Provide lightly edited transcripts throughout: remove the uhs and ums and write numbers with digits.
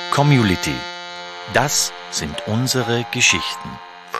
Community. Das sind unsere Geschichten.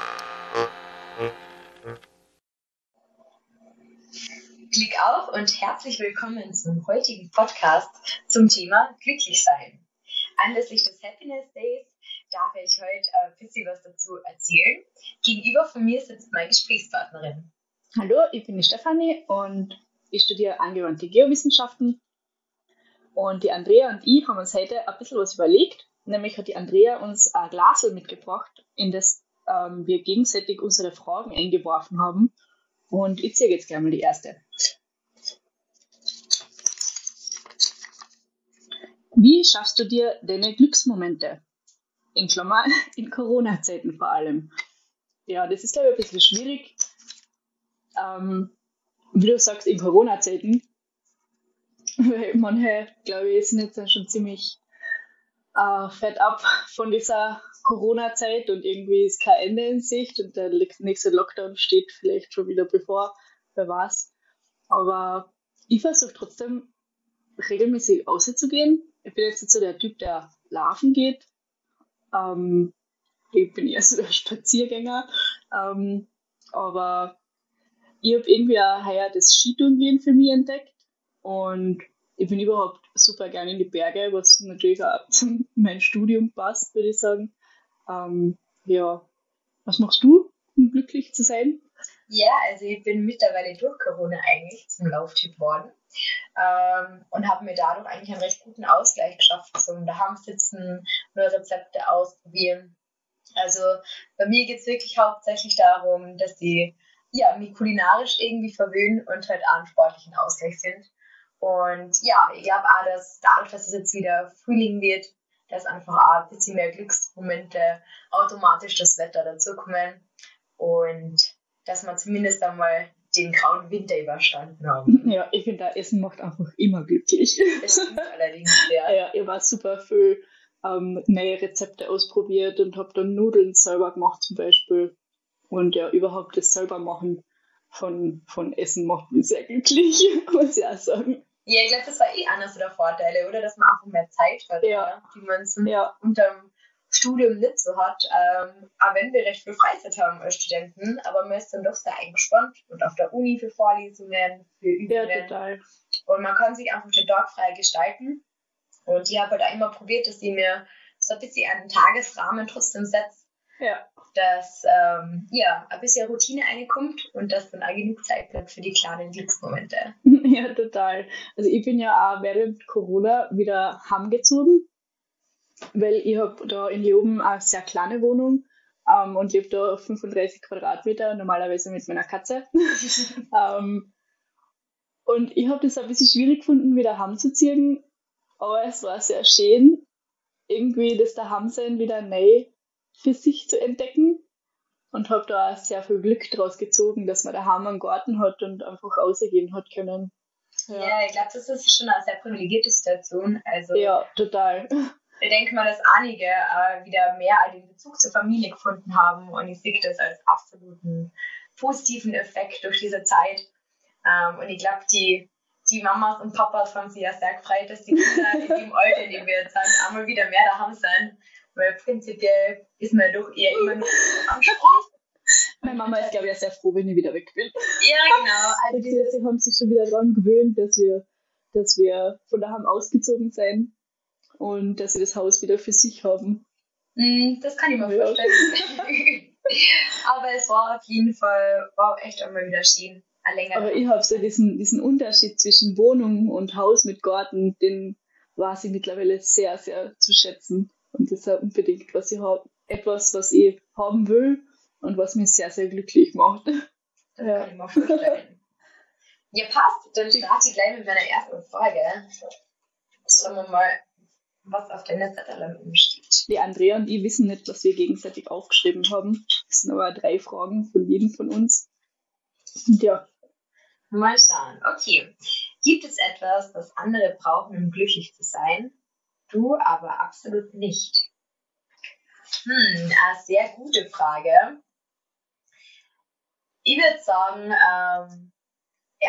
Klick auf und herzlich willkommen zum heutigen Podcast zum Thema Glücklichsein. Anlässlich des Happiness Days darf ich heute ein bisschen was dazu erzählen. Gegenüber von mir sitzt meine Gesprächspartnerin. Hallo, ich bin die Stefanie und ich studiere angewandte Geowissenschaften. Und die Andrea und ich haben uns heute ein bisschen was überlegt. Nämlich hat die Andrea uns ein Glasl mitgebracht, in das wir gegenseitig unsere Fragen eingeworfen haben. Und ich ziehe jetzt gleich mal die erste. Wie schaffst du dir deine Glücksmomente? In Klammern, in Corona-Zeiten vor allem. Ja, das ist, glaube ich, ein bisschen schwierig. Wie du sagst, in Corona-Zeiten. Weil manche, glaube ich, sind jetzt dann schon ziemlich fett ab von dieser Corona-Zeit und irgendwie ist kein Ende in Sicht und der nächste Lockdown steht vielleicht schon wieder bevor, wer weiß. Aber ich versuche trotzdem regelmäßig rauszugehen. Ich bin jetzt nicht so der Typ, der laufen geht. Ich bin eher so der Spaziergänger. Aber ich habe irgendwie auch heuer das Skitourengehen für mich entdeckt und ich bin überhaupt super gerne in die Berge, was natürlich auch zu meinem Studium passt, würde ich sagen. Ja, was machst du, um glücklich zu sein? Ja, also ich bin mittlerweile durch Corona eigentlich zum Lauftyp geworden und habe mir dadurch eigentlich einen recht guten Ausgleich geschafft zum daheim sitzen, neue Rezepte ausprobieren. Also bei mir geht es wirklich hauptsächlich darum, dass ich mich kulinarisch irgendwie verwöhnen und halt auch einen sportlichen Ausgleich sind. Und ja, ich glaube auch, dass dadurch, dass es jetzt wieder Frühling wird, dass einfach auch ein bisschen mehr Glücksmomente automatisch das Wetter dazukommen und dass wir zumindest einmal den grauen Winter überstanden haben. Ja, ich finde, Essen macht einfach immer glücklich. Das stimmt allerdings, ja. Ja, ich war super viel neue Rezepte ausprobiert und habe dann Nudeln selber gemacht zum Beispiel. Und ja, überhaupt das selber machen von Essen macht mich sehr glücklich, muss ich auch sagen. Ja, ich glaube, das war einer so der Vorteile, oder? Dass man einfach mehr Zeit hat, Ja. die man so unterm Studium nicht so hat. Auch wenn wir recht viel Freizeit haben als Studenten, aber man ist dann doch sehr eingespannt und auf der Uni für Vorlesungen, für Übungen. Ja, total. Und man kann sich einfach den Tag frei gestalten. Und ich habe halt auch immer probiert, dass ich mir so ein bisschen einen Tagesrahmen trotzdem setze. Ja. Dass ein bisschen Routine reinkommt und dass dann auch genug Zeit bleibt für die kleinen Glücksmomente. Ja, total. Also ich bin ja auch während Corona wieder heimgezogen, weil ich habe da in Leoben eine sehr kleine Wohnung und lebe da auf 35 Quadratmeter, normalerweise mit meiner Katze. Und ich habe das ein bisschen schwierig gefunden, wieder heimzuziehen, aber es war sehr schön, irgendwie das Daheimsein wieder neu für sich zu entdecken und habe da auch sehr viel Glück draus gezogen, dass man daheim einen Garten hat und einfach rausgehen hat können. Ja, ich glaube, das ist schon eine sehr privilegierte Situation. Also, ja, total. Ich denke mal, dass einige wieder mehr den Bezug zur Familie gefunden haben und ich sehe das als absoluten positiven Effekt durch diese Zeit. Und ich glaube, die Mamas und Papas haben sich ja sehr gefreut, dass die Kinder in dem Alter, in dem wir jetzt sind, einmal wieder mehr daheim sind. Weil prinzipiell ist man doch eher immer nur am Sprung. Meine Mama ist, glaube ich, sehr froh, wenn ich wieder weg bin. Ja, genau. Also sie haben sich schon wieder daran gewöhnt, dass wir von daheim ausgezogen sind und dass sie das Haus wieder für sich haben. Das kann ich mir vorstellen. Aber es war auf jeden Fall echt einmal wieder schön. Aber ich habe so diesen Unterschied zwischen Wohnung und Haus mit Garten, den weiß ich mittlerweile sehr, sehr zu schätzen. Und das ist unbedingt, was ich habe. Etwas, was ich haben will und was mich sehr, sehr glücklich macht. Das kann ich mir vorstellen. Ja, passt. Dann starte ich gleich mit meiner ersten Frage. Schauen wir mal, was auf der Zettel steht. Die Andrea und ich wissen nicht, was wir gegenseitig aufgeschrieben haben. Das sind aber 3 Fragen von jedem von uns. Und ja. Mal schauen. Okay. Gibt es etwas, das andere brauchen, um glücklich zu sein? Du aber absolut nicht. Eine sehr gute Frage. Ich würde sagen,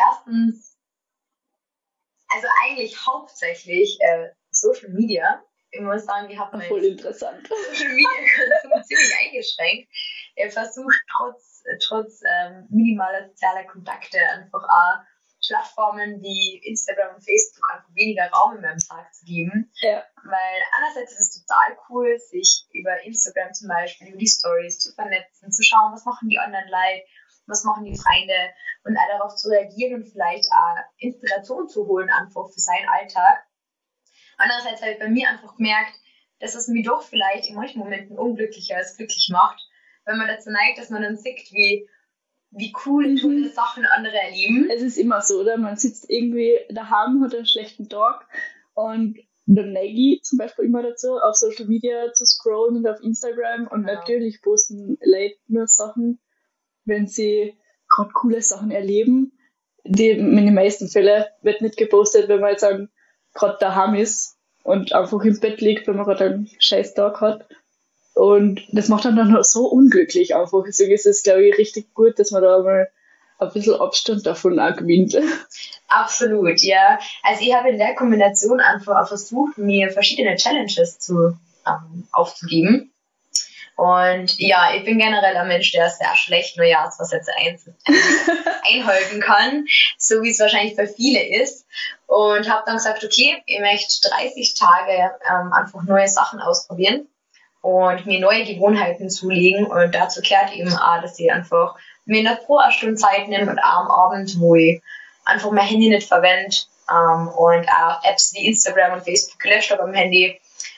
erstens, also eigentlich hauptsächlich Social Media. ich muss sagen, ich habe voll interessant. Social Media Konsum ziemlich eingeschränkt. Ich versuche trotz minimaler sozialer Kontakte einfach auch Plattformen wie Instagram und Facebook einfach weniger Raum in meinem Tag zu geben. Ja. Weil einerseits ist es total cool, sich über Instagram zum Beispiel, über die Stories zu vernetzen, zu schauen, was machen die anderen Leute, was machen die Freunde und auch darauf zu reagieren und vielleicht auch Inspiration zu holen einfach für seinen Alltag. Andererseits habe ich bei mir einfach gemerkt, dass es mich doch vielleicht in manchen Momenten unglücklicher als glücklich macht, wenn man dazu neigt, dass man dann sieht, wie cool tolle Sachen andere erleben. Es ist immer so, oder? Man sitzt irgendwie daheim, hat einen schlechten Tag und dann neige ich zum Beispiel immer dazu, auf Social Media zu scrollen und auf Instagram und natürlich posten Leute nur Sachen, wenn sie gerade coole Sachen erleben. In den meisten Fällen wird nicht gepostet, wenn man jetzt gerade daheim ist und einfach im Bett liegt, wenn man gerade einen scheiß Tag hat. Und das macht dann noch so unglücklich einfach. Deswegen ist es, glaube ich, richtig gut, dass man da mal ein bisschen Abstand davon auch gewinnt. Absolut, ja. Also ich habe in der Kombination einfach auch versucht, mir verschiedene Challenges aufzugeben. Und ja, ich bin generell ein Mensch, der sehr schlecht Neujahrsvorsätze einhalten kann, so wie es wahrscheinlich bei vielen ist. Und habe dann gesagt, okay, ich möchte 30 Tage einfach neue Sachen ausprobieren und mir neue Gewohnheiten zulegen. Und dazu gehört eben auch, dass ich einfach mir nicht pro Stunde Zeit nehme und auch am Abend, wo ich einfach mein Handy nicht verwende und auch Apps wie Instagram und Facebook gelöscht habe am Handy,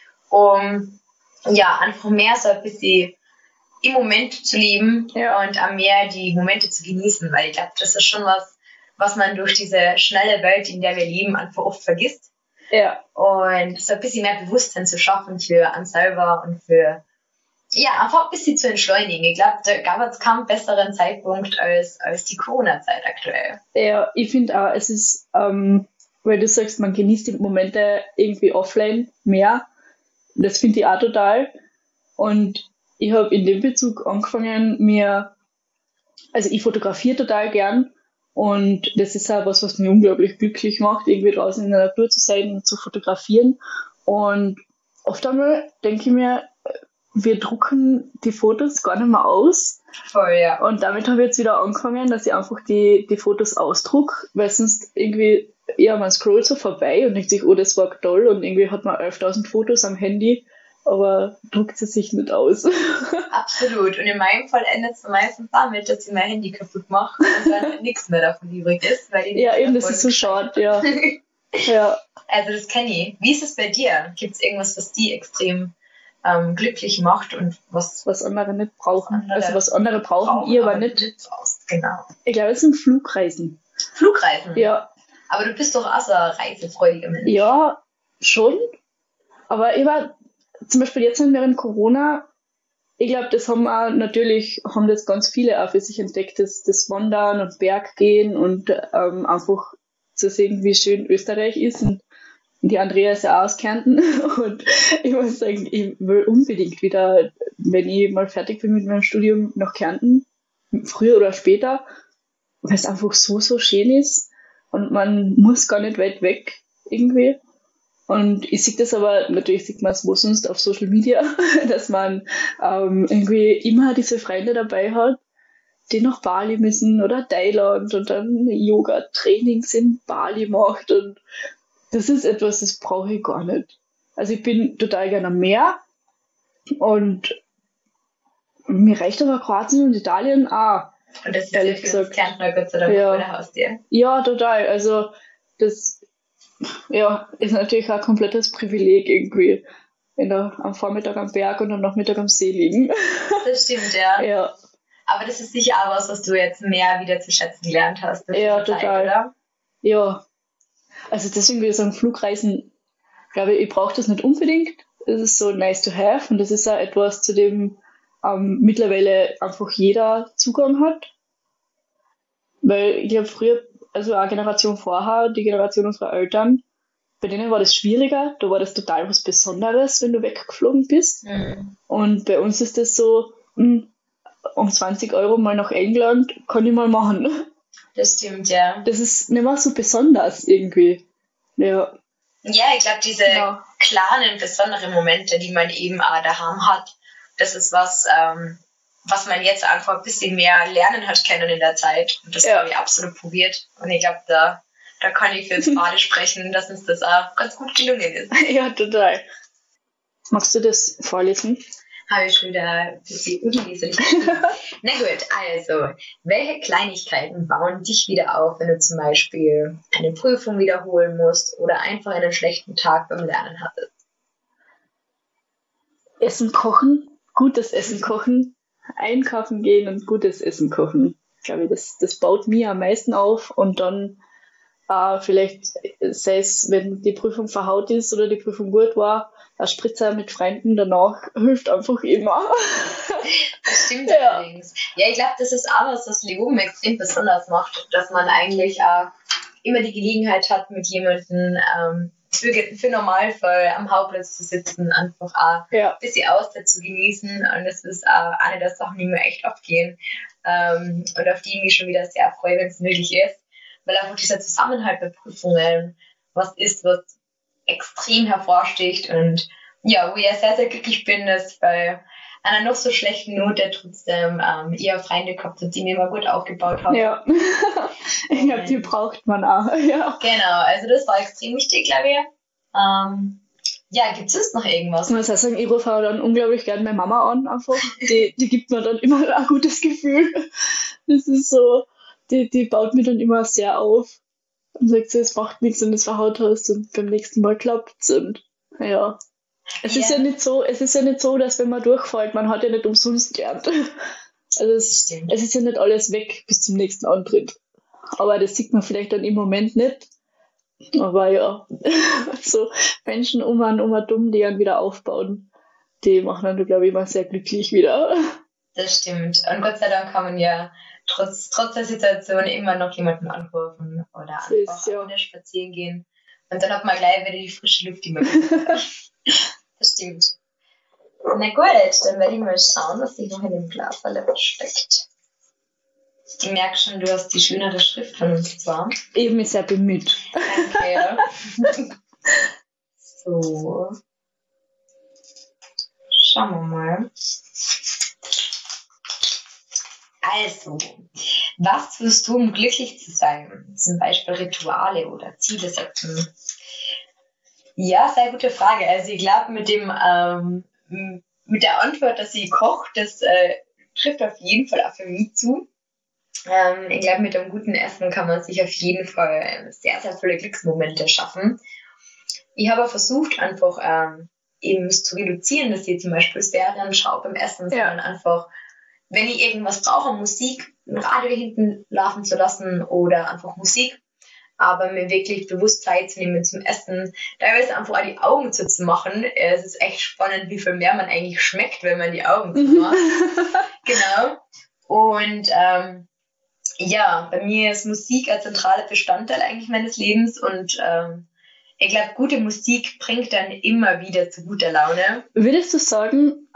um ja einfach mehr so ein bisschen im Moment zu leben und auch mehr die Momente zu genießen, weil ich glaube, das ist schon was man durch diese schnelle Welt, in der wir leben, einfach oft vergisst. Ja. Und so ein bisschen mehr Bewusstsein zu schaffen für einen selber und für, ja, einfach ein bisschen zu entschleunigen. Ich glaube, da gab es keinen besseren Zeitpunkt als die Corona-Zeit aktuell. Ja, ich finde auch, es ist, weil du sagst, man genießt die Momente irgendwie offline mehr. Das finde ich auch total. Und ich habe in dem Bezug angefangen, also ich fotografiere total gern. Und das ist auch was mich unglaublich glücklich macht, irgendwie draußen in der Natur zu sein und zu fotografieren. Und oft einmal denke ich mir, wir drucken die Fotos gar nicht mehr aus. Voll, ja. Und damit habe ich jetzt wieder angefangen, dass ich einfach die Fotos ausdruck, weil sonst irgendwie, ja, man scrollt so vorbei und denkt sich, oh, das war toll, und irgendwie hat man 11.000 Fotos am Handy, aber druckt sie sich nicht aus. Absolut. Und in meinem Fall endet es meistens damit, dass ich mein Handy kaputt mache und dann nichts mehr davon übrig ist. Weil ja, eben, das ist so schade, ja. Ja. Also das kenne ich. Wie ist es bei dir? Gibt es irgendwas, was die extrem glücklich macht und was andere nicht brauchen? Also was andere brauchen, ihr aber nicht. Genau. Ich glaube, es sind Flugreisen. Flugreisen? Ja. Aber du bist doch auch so ein reisefreudiger Mensch. Ja, schon. Aber ich war zum Beispiel jetzt während Corona, ich glaube, das haben das ganz viele auch für sich entdeckt, das Wandern und Berggehen und einfach zu sehen, wie schön Österreich ist. Und die Andrea ist ja auch aus Kärnten. Und ich muss sagen, ich will unbedingt wieder, wenn ich mal fertig bin mit meinem Studium, nach Kärnten, früher oder später, weil es einfach so, so schön ist. Und man muss gar nicht weit weg irgendwie. Und ich sehe das aber, natürlich sieht man es wo sonst auf Social Media, dass man irgendwie immer diese Freunde dabei hat, die nach Bali müssen oder Thailand und dann Yoga-Trainings in Bali macht. Und das ist etwas, das brauche ich gar nicht. Also ich bin total gerne am Meer und mir reicht aber Kroatien und Italien auch. Und das ist ehrlich gesagt Kärntner Gott sei Dank vor der Haustür. Ja, total. Also das ist natürlich auch ein komplettes Privileg irgendwie, am Vormittag am Berg und am Nachmittag am See liegen. Das stimmt, ja. Ja. Aber das ist sicher auch was du jetzt mehr wieder zu schätzen gelernt hast. Ja, total. Oder? Ja. Also deswegen würde ich sagen, Flugreisen, glaube ich brauche das nicht unbedingt. Das ist so nice to have und das ist auch etwas, zu dem mittlerweile einfach jeder Zugang hat. Weil ich glaube früher, also eine Generation vorher, die Generation unserer Eltern, bei denen war das schwieriger, da war das total was Besonderes, wenn du weggeflogen bist. Mhm. Und bei uns ist das so, um 20 Euro mal nach England, kann ich mal machen. Das stimmt, ja. Das ist nicht mehr so besonders irgendwie. Ja. Ja, ich glaube, diese kleinen, besonderen Momente, die man eben auch daheim hat. Das ist was man jetzt einfach ein bisschen mehr lernen hat können in der Zeit. Und das habe ich absolut probiert. Und ich glaube, da kann ich für das Bade sprechen, dass uns das auch ganz gut gelungen ist. Ja, total. Magst du das vorlesen? Habe ich schon wieder ein bisschen unleserlich geschrieben. Na gut, also, welche Kleinigkeiten bauen dich wieder auf, wenn du zum Beispiel eine Prüfung wiederholen musst oder einfach einen schlechten Tag beim Lernen hattest? Essen kochen, gutes Essen kochen, einkaufen gehen und gutes Essen kochen. Ich glaube, das baut mir am meisten auf und dann vielleicht, sei es, wenn die Prüfung verhaut ist oder die Prüfung gut war, ein Spritzer mit Freunden danach hilft einfach immer. Das stimmt allerdings. Ja, ich glaube, das ist auch was Leoben extrem besonders macht, dass man eigentlich immer die Gelegenheit hat, mit jemandem für Normalfall am Hauptplatz zu sitzen, einfach ein bisschen Auszeit zu genießen. Und das ist eine der Sachen, die mir echt oft gehen und auf die ich mich schon wieder sehr freue, wenn es möglich ist. Weil einfach dieser Zusammenhalt bei Prüfungen was extrem hervorsticht und ja, wo ich ja sehr, sehr glücklich bin, dass bei einer noch so schlechten Note trotzdem eher Freunde gehabt habe, die mir immer gut aufgebaut haben. Ja, ich glaube, die braucht man auch. Ja. Genau, also das war extrem wichtig, glaube ich. Ja, gibt es noch irgendwas? Ich muss auch sagen, ich rufe auch dann unglaublich gerne meine Mama an, einfach. Die gibt mir dann immer ein gutes Gefühl. Das ist so, die baut mir dann immer sehr auf und sagt so, es macht nichts, wenn du es verhaut hast und beim nächsten Mal klappt's und ja. Es ist ja nicht so, dass wenn man durchfällt, man hat ja nicht umsonst gelernt. Also es ist ja nicht alles weg bis zum nächsten Antritt. Aber das sieht man vielleicht dann im Moment nicht. Aber ja, so Menschen um einen dumm, die einen wieder aufbauen, die machen dann, glaube ich, immer sehr glücklich wieder. Das stimmt. Und Gott sei Dank kann man ja trotz der Situation immer noch jemanden anrufen oder einfach spazieren gehen. Und dann hat man gleich wieder die frische Luft, die man kriegt. Das stimmt. Na gut, dann werde ich mal schauen, was sich noch in dem Glas steckt. Ich merke schon, du hast die schönere Schrift von uns zwar. Ich bin sehr bemüht. Danke. So. Schauen wir mal. Also, was tust du, um glücklich zu sein? Zum Beispiel Rituale oder Ziele setzen? Ja, sehr gute Frage. Also ich glaube, mit der Antwort, dass sie kocht, das trifft auf jeden Fall auch für mich zu. Ich glaube, mit einem guten Essen kann man sich auf jeden Fall sehr, sehr viele Glücksmomente schaffen. Ich habe versucht, einfach eben zu reduzieren, dass ich zum Beispiel Serien schaue beim Essen, sondern einfach, wenn ich irgendwas brauche, Musik, ein Radio hinten laufen zu lassen oder einfach Musik, aber mir wirklich bewusst Zeit zu nehmen zum Essen, teilweise einfach auch die Augen zuzumachen. Es ist echt spannend, wie viel mehr man eigentlich schmeckt, wenn man die Augen zumacht. Genau. Und ja, bei mir ist Musik ein zentraler Bestandteil eigentlich meines Lebens und ich glaube, gute Musik bringt dann immer wieder zu guter Laune. Würdest du sagen,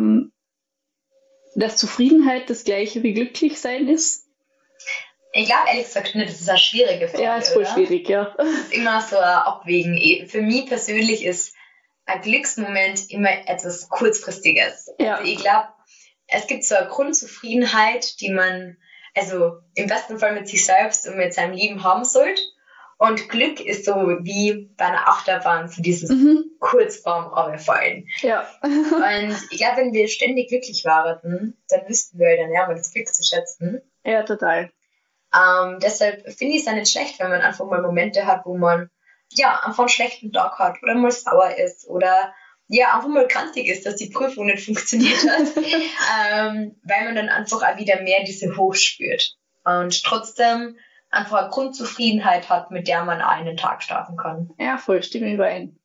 dass Zufriedenheit das gleiche wie glücklich sein ist? Ich glaube ehrlich gesagt nicht, das ist eine schwierige Frage. Ja, ist voll schwierig, ja. Das ist immer so ein Abwägen. Für mich persönlich ist ein Glücksmoment immer etwas Kurzfristiges. Ja. Also ich glaube, es gibt so eine Grundzufriedenheit, die man also im besten Fall mit sich selbst und mit seinem Leben haben sollte. Und Glück ist so wie bei einer Achterbahn, so dieses kurz vorm Runterfallen. Ja. Und ich glaube, wenn wir ständig glücklich waren, dann wüssten wir dann ja mal das Glück zu schätzen. Ja, total. Deshalb finde ich es ja nicht schlecht, wenn man einfach mal Momente hat, wo man ja einfach einen schlechten Tag hat oder mal sauer ist oder ja einfach mal krantig ist, dass die Prüfung nicht funktioniert hat, weil man dann einfach auch wieder mehr diese Hoch spürt und trotzdem einfach eine Grundzufriedenheit hat, mit der man einen Tag starten kann. Ja, voll, stimme überein.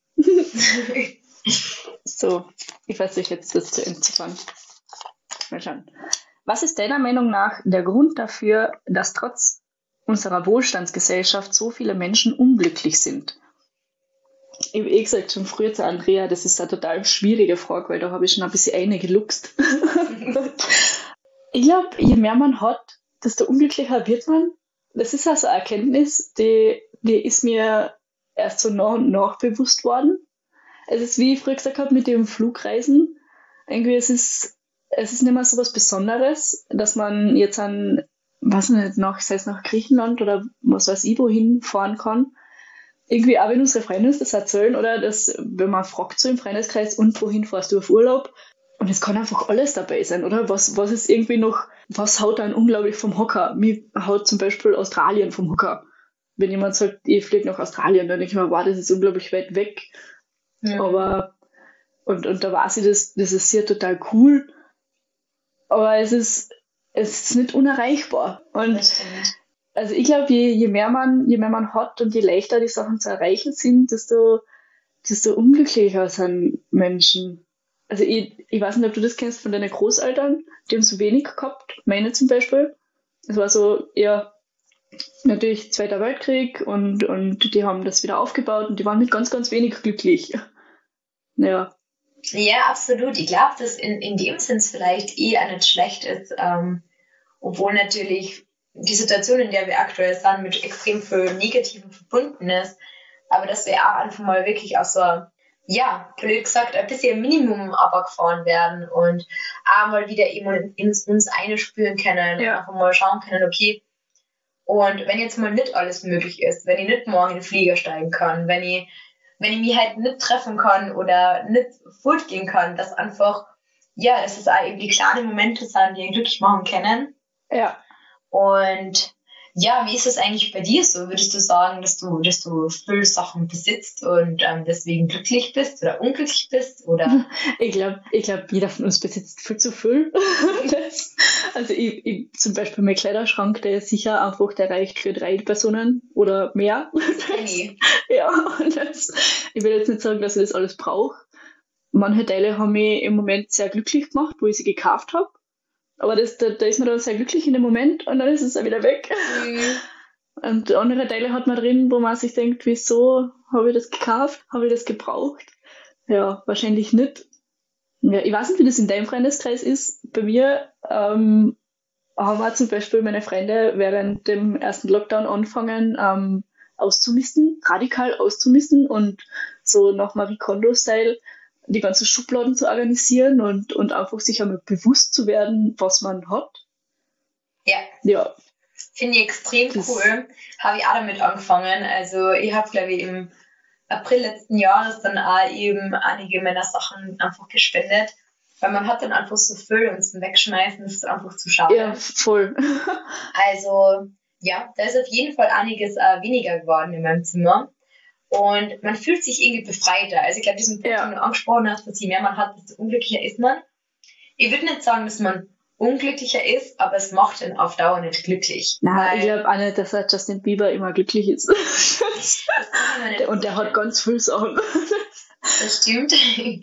So, ich versuche jetzt das zu entziffern. Mal schauen. Was ist deiner Meinung nach der Grund dafür, dass trotz unserer Wohlstandsgesellschaft so viele Menschen unglücklich sind? Ich habe gesagt schon früher zu Andrea, das ist eine total schwierige Frage, weil da habe ich schon ein bisschen eine geluchst. Ich glaube, je mehr man hat, desto unglücklicher wird man. Das ist also eine Erkenntnis, die ist mir erst so nach und nach bewusst worden. es ist, wie ich früher gesagt habe, mit dem Flugreisen. Irgendwie, es ist nicht mehr so was Besonderes, dass man jetzt weiß nicht, sei es nach Griechenland oder was weiß ich, wohin fahren kann. Irgendwie auch, wenn unsere Freunde uns das erzählen, oder dass, wenn man fragt so im Freundeskreis, und wohin fährst du auf Urlaub? Und es kann einfach alles dabei sein, oder? Was ist irgendwie noch, was haut dann unglaublich vom Hocker? Mir haut zum Beispiel Australien vom Hocker. Wenn jemand sagt, ich fliege nach Australien, dann denke ich mir, wow, das ist unglaublich weit weg. Ja. Aber, und da weiß ich, das ist sehr total cool. Aber es ist nicht unerreichbar. Und Das stimmt. also ich glaube, je mehr man hat und je leichter die Sachen zu erreichen sind, desto unglücklicher sind Menschen. Also ich weiß nicht, ob du das kennst von deinen Großeltern, die haben so wenig gehabt, meine zum Beispiel. Es war so eher natürlich Zweiter Weltkrieg und die haben das wieder aufgebaut und die waren mit ganz, ganz wenig glücklich. Ja. Ja, absolut. Ich glaube, dass in dem Sinn vielleicht auch nicht schlecht ist, obwohl natürlich die Situation, in der wir aktuell sind, mit extrem viel Negativen verbunden ist, aber dass wir auch einfach mal wirklich auch so, ja, blöd gesagt, ein bisschen Minimum runtergefahren werden und auch mal wieder eben in uns einspüren können und einfach mal schauen können, okay, und wenn jetzt mal nicht alles möglich ist, wenn ich nicht morgen in den Flieger steigen kann, wenn ich mich halt nicht treffen kann oder nicht fortgehen kann, dass einfach, ja, dass es auch eben die kleinen Momente sind, die einen glücklich machen können. Ja. Und ja, wie ist es eigentlich bei dir so? Würdest du sagen, dass du viele Sachen besitzt und deswegen glücklich bist oder unglücklich bist? Oder? Ich glaube, jeder von uns besitzt viel zu viel. Also ich zum Beispiel mein Kleiderschrank, der ist sicher einfach, der reicht für 3 Personen oder mehr. Ja, und ich will jetzt nicht sagen, dass ich das alles brauche. Manche Teile haben mich im Moment sehr glücklich gemacht, wo ich sie gekauft habe. Aber da ist man dann sehr glücklich in dem Moment und dann ist es auch wieder weg. Und andere Teile hat man drin, wo man sich denkt, wieso habe ich das gekauft? Habe ich das gebraucht? Ja, wahrscheinlich nicht. Ja, ich weiß nicht, wie das in deinem Freundeskreis ist. Bei mir haben wir zum Beispiel meine Freunde während dem ersten Lockdown angefangen auszumisten, radikal auszumisten und so nach Marie Kondo-Style die ganzen Schubladen zu organisieren und einfach sich einmal bewusst zu werden, was man hat. Ja. Finde ich extrem cool. Habe ich auch damit angefangen. Also ich habe, glaube ich, im April letzten Jahres dann auch eben einige meiner Sachen einfach gespendet. Weil man hat dann einfach so viel und zum Wegschmeißen ist einfach zu schade. Ja, voll. Also ja, da ist auf jeden Fall einiges weniger geworden in meinem Zimmer. Und man fühlt sich irgendwie befreiter. Also ich glaube, diesen Punkt, den du angesprochen hast, dass je mehr man hat, desto unglücklicher ist man. Ich würde nicht sagen, dass man unglücklicher ist, aber es macht ihn auf Dauer nicht glücklich. Nein, ich glaube auch nicht, dass Justin Bieber immer glücklich ist. Und der hat ganz viele Sachen. Das stimmt.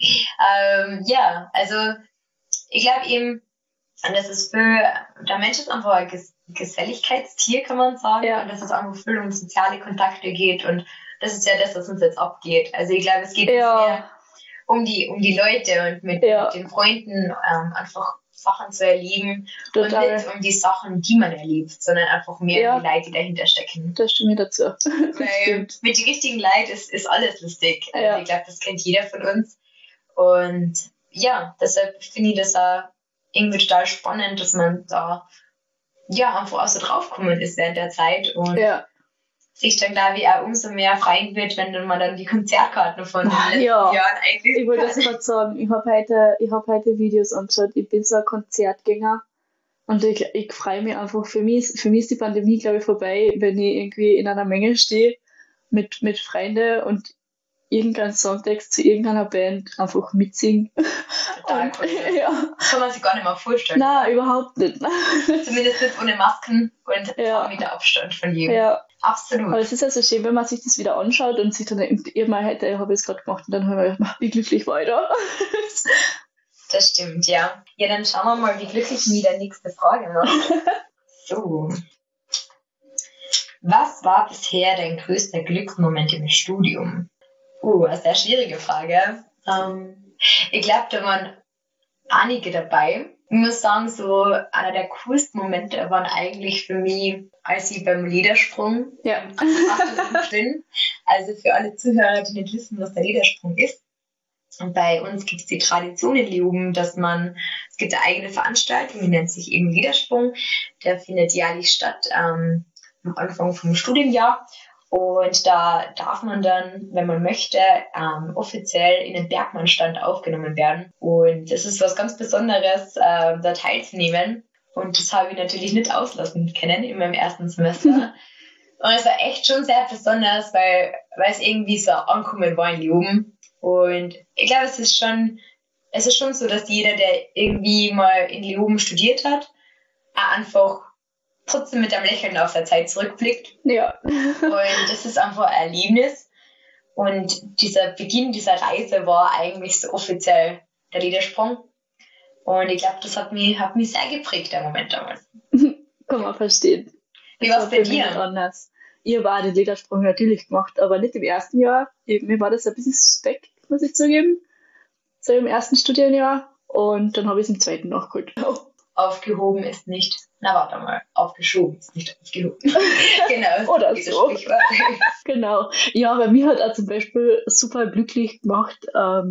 Ja, also ich glaube eben, das ist der Mensch ist einfach ein Geselligkeitstier, kann man sagen. Ja. Und dass es einfach viel um soziale Kontakte geht und das ist ja das, was uns jetzt abgeht. Also ich glaube, es geht mehr um die Leute und mit den Freunden einfach Sachen zu erleben. Total. Und nicht um die Sachen, die man erlebt, sondern einfach mehr um die Leute, die dahinter stecken. Das stimmt mir dazu. Weil mit den richtigen Leuten ist alles lustig. Also ich glaube, das kennt jeder von uns. Und ja, deshalb finde ich das auch irgendwie total spannend, dass man da einfach auch so draufgekommen ist während der Zeit und sich dann, glaube ich, auch umso mehr freuen wird, wenn man dann die Konzertkarten von den letzten Jahren eigentlich. Ich wollte das gerade sagen, ich hab heute Videos angeschaut, ich bin so ein Konzertgänger und ich freue mich einfach, für mich ist die Pandemie, glaube ich, vorbei, wenn ich irgendwie in einer Menge stehe mit Freunden und irgendeinen Songtext zu irgendeiner Band einfach mitsingen. Total cool. Kann man sich gar nicht mehr vorstellen. Nein, überhaupt nicht. Zumindest nicht ohne Masken und 2 Meter Abstand von jedem. Ja. Absolut. Aber es ist ja so schön, wenn man sich das wieder anschaut und sich dann denkt, heute habe ich es gerade gemacht und dann habe ich gedacht, wie glücklich war ich da. Das stimmt, ja. Ja, dann schauen wir mal, wie glücklich mir die nächste Frage macht. So. Was war bisher dein größter Glücksmoment im Studium? Eine sehr schwierige Frage. Ich glaube, da waren einige dabei. Ich muss sagen, so einer der coolsten Momente waren eigentlich für mich, als ich beim Ledersprung bin. Also für alle Zuhörer, die nicht wissen, was der Ledersprung ist. Und bei uns gibt es die Tradition in Leoben, es gibt eine eigene Veranstaltung, die nennt sich eben Liedersprung. Der findet jährlich statt am Anfang vom Studienjahr. Und da darf man dann, wenn man möchte, offiziell in den Bergmannstand aufgenommen werden. Und es ist was ganz Besonderes, da teilzunehmen. Und das habe ich natürlich nicht auslassen können in meinem ersten Semester. Und es war echt schon sehr besonders, weil es irgendwie so ankommen war in Leoben. Und ich glaube, es ist schon so, dass jeder, der irgendwie mal in Leoben studiert hat, auch einfach trotzdem mit einem Lächeln auf der Zeit zurückblickt. Ja. Und das ist einfach ein Erlebnis. Und dieser Beginn dieser Reise war eigentlich so offiziell der Liedersprung. Und ich glaube, das hat mich sehr geprägt, der Moment damals. Kann man verstehen. Wie war es bei dir? Anders. Ich habe auch den Liedersprung natürlich gemacht, aber nicht im ersten Jahr. Mir war das ein bisschen suspekt, muss ich zugeben. So im ersten Studienjahr. Und dann habe ich es im zweiten nachgeholt. Aufgehoben ist nicht, warte mal, aufgeschoben ist nicht aufgehoben. Genau. Oder so. Genau. Ja, aber mir hat auch zum Beispiel super glücklich gemacht,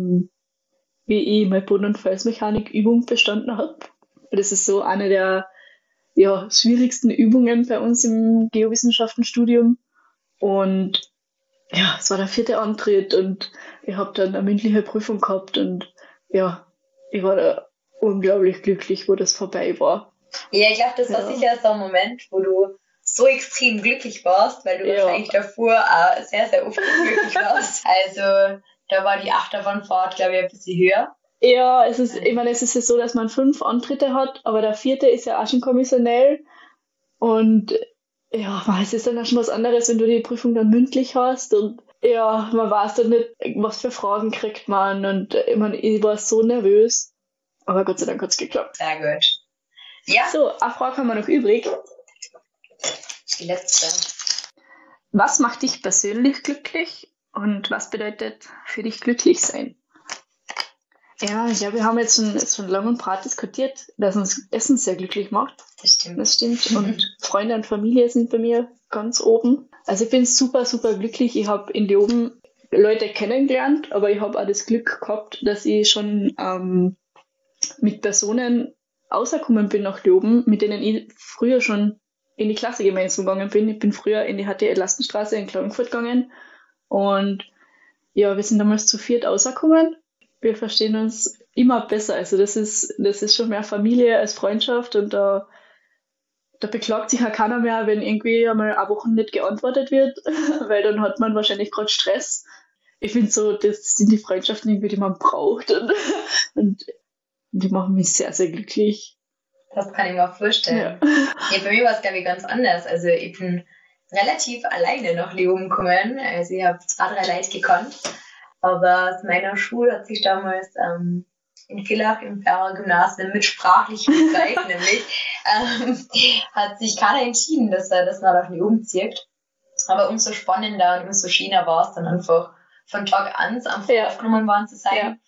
wie ich meine Boden- und Felsmechanik-Übung bestanden habe. Das ist so eine der schwierigsten Übungen bei uns im Geowissenschaftenstudium. Und ja, es war der 4. Antritt und ich habe dann eine mündliche Prüfung gehabt und ja, ich war da unglaublich glücklich, wo das vorbei war. Ja, ich glaube, das war sicher so ein Moment, wo du so extrem glücklich warst, weil du wahrscheinlich davor auch sehr, sehr oft glücklich warst. Also da war die Achterbahnfahrt, glaube ich, ein bisschen höher. Ja, es ist ja so, dass man 5 Antritte hat, aber der 4. ist ja auch schon kommissionell. Und ja, es ist dann auch schon was anderes, wenn du die Prüfung dann mündlich hast. Und ja, man weiß dann nicht, was für Fragen kriegt man. Und ich war so nervös. Aber Gott sei Dank hat es geklappt. Sehr gut. Ja. So, eine Frage haben wir noch übrig. Die letzte. Was macht dich persönlich glücklich und was bedeutet für dich glücklich sein? Ja, ich glaube, wir haben jetzt schon lang und breit diskutiert, dass uns Essen sehr glücklich macht. Das stimmt. Und Freunde und Familie sind bei mir ganz oben. Also ich bin super, super glücklich. Ich habe in Leoben Leute kennengelernt, aber ich habe auch das Glück gehabt, dass ich schon mit Personen rausgekommen bin nach Leoben, mit denen ich früher schon in die Klasse gemeinsam gegangen bin. Ich bin früher in die HTL Lastenstraße in Klagenfurt gegangen und ja, wir sind damals zu 4 rausgekommen. Wir verstehen uns immer besser. Also das ist schon mehr Familie als Freundschaft und da beklagt sich ja keiner mehr, wenn irgendwie einmal eine Woche nicht geantwortet wird, weil dann hat man wahrscheinlich gerade Stress. Ich finde so, das sind die Freundschaften irgendwie, die man braucht und die machen mich sehr, sehr glücklich. Das kann ich mir auch vorstellen. Ja, bei mir war es, glaube ich, ganz anders. Also ich bin relativ alleine nach Leoben gekommen. Also ich habe 2, 3 Leute gekannt. Aber aus meiner Schule hat sich damals in Villach im Ferrer Gymnasium mit sprachlichen Zeit nämlich hat sich keiner entschieden, dass er das nach Leoben zieht. Aber umso spannender und umso schöner war es dann einfach von Tag an einfach aufgenommen worden zu sein.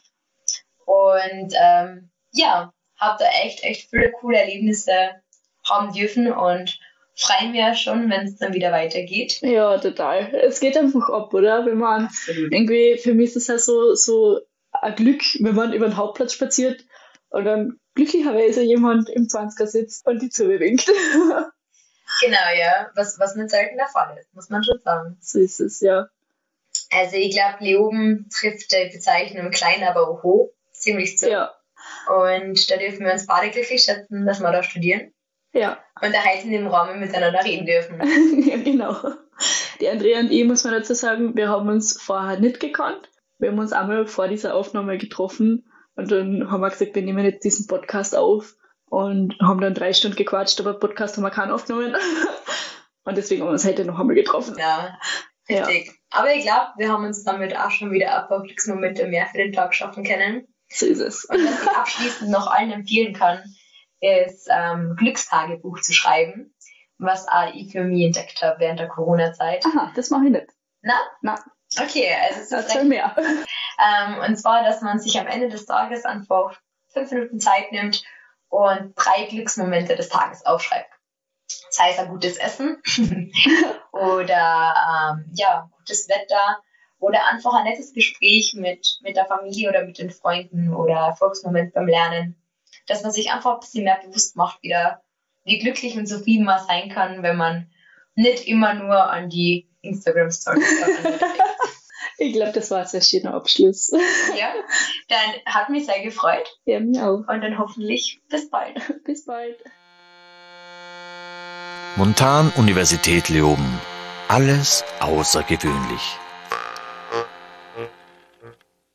Ja. Und habe da echt viele coole Erlebnisse haben dürfen und freuen wir schon, wenn es dann wieder weitergeht. Ja, total. Es geht einfach ab, oder? Wenn man irgendwie, für mich ist das halt so ein Glück, wenn man über den Hauptplatz spaziert und dann glücklicherweise jemand im 20er sitzt und die Zunge winkt. Genau, ja. Was nicht selten der Fall ist, muss man schon sagen. So ist es, ja. Also ich glaube, Leoben trifft die Bezeichnung klein, aber auch hoch ziemlich zu. Ja. Und da dürfen wir uns beide glücklich schätzen, dass wir da studieren. Ja. Und da halt in dem Rahmen miteinander reden dürfen. Ja, genau. Die Andrea und ich, muss man dazu sagen, wir haben uns vorher nicht gekannt. Wir haben uns einmal vor dieser Aufnahme getroffen und dann haben wir gesagt, wir nehmen jetzt diesen Podcast auf und haben dann 3 Stunden gequatscht, aber Podcast haben wir keinen aufgenommen. Und deswegen haben wir uns heute noch einmal getroffen. Ja, richtig. Ja. Aber ich glaube, wir haben uns damit auch schon wieder ein paar Glücksmomente mehr für den Tag schaffen können. So ist es. Und was ich abschließend noch allen empfehlen kann, ist Glückstagebuch zu schreiben, was auch ich für mich entdeckt habe während der Corona-Zeit. Aha, das mache ich nicht. Na? Okay, also es ist erzähl mehr. Und zwar, dass man sich am Ende des Tages einfach 5 Minuten Zeit nimmt und 3 Glücksmomente des Tages aufschreibt. Sei es ein gutes Essen oder gutes Wetter oder einfach ein nettes Gespräch mit der Familie oder mit den Freunden oder Erfolgsmoment beim Lernen, dass man sich einfach ein bisschen mehr bewusst macht wieder, wie glücklich und zufrieden man sein kann, wenn man nicht immer nur an die Instagram-Stories denkt. Ich glaube, das war ein sehr schöner Abschluss. Ja, dann hat mich sehr gefreut. Ja, mir auch. Und dann hoffentlich bis bald. Bis bald. Montan Universität Leoben. Alles außergewöhnlich.